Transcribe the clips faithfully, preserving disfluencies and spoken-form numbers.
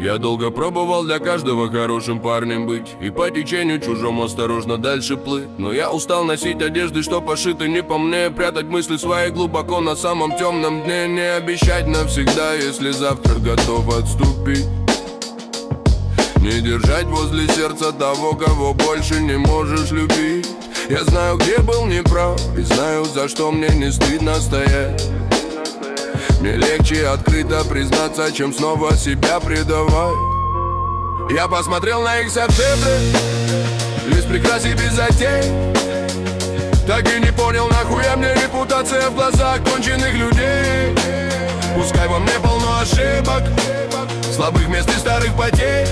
Я долго пробовал для каждого хорошим парнем быть и по течению чужому осторожно дальше плыть. Но я устал носить одежды, что пошиты не по мне, прятать мысли свои глубоко на самом темном дне. Не обещать навсегда, если завтра готов отступить. Не держать возле сердца того, кого больше не можешь любить. Я знаю, где был неправ, и знаю, за что мне не стыдно стоять. Мне легче открыто признаться, чем снова себя предавать. Я посмотрел на их сапсеты, лишь прекрас и без затей. Так и не понял, нахуя мне репутация в глазах конченых людей. Пускай во мне полно ошибок, слабых мест и старых потерь,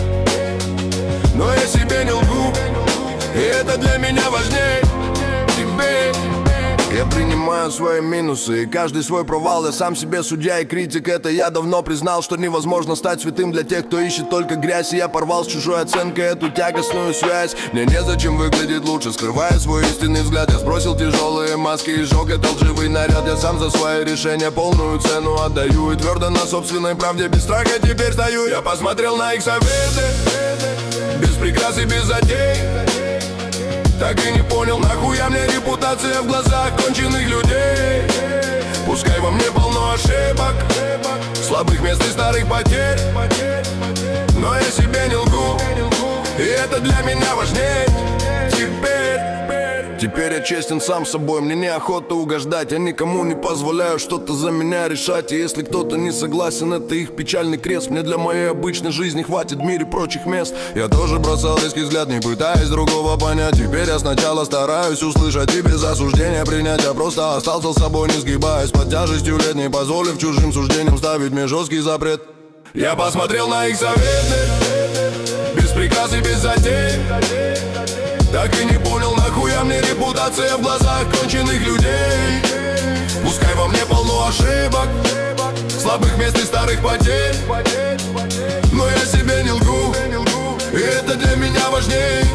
но я себе не лгу, и это для меня важней. Теперь я принимаю свои минусы и каждый свой провал. Я сам себе судья и критик, это я давно признал, что невозможно стать святым для тех, кто ищет только грязь. И я порвал с чужой оценкой эту тягостную связь. Мне незачем выглядеть лучше, скрывая свой истинный взгляд. Я сбросил тяжелые маски и сжег этот лживый наряд. Я сам за свои решения полную цену отдаю, и твердо на собственной правде без страха теперь стою. Я посмотрел на их советы, без прикрас и без затей. Так и не понял, нахуя мне репутация в глазах конченых людей. Пускай во мне полно ошибок, слабых мест и старых потерь, но я себе не лгу, и это для меня важнее. Теперь Теперь я честен сам собой, мне неохота угождать. Я никому не позволяю что-то за меня решать. И если кто-то не согласен, это их печальный крест. Мне для моей обычной жизни хватит в мире прочих мест. Я тоже бросал резкий взгляд, не пытаясь другого понять. Теперь я сначала стараюсь услышать и без осуждения принять. Я просто остался с собой, не сгибаясь под тяжестью лет, не позволив чужим суждениям ставить мне жесткий запрет. Я посмотрел на их советы, без прикрас и без затей. Так и не понял, нахуя мне репутация в глазах конченых людей. Пускай во мне полно ошибок, слабых мест и старых потерь, но я себе не лгу, и это для меня важнее.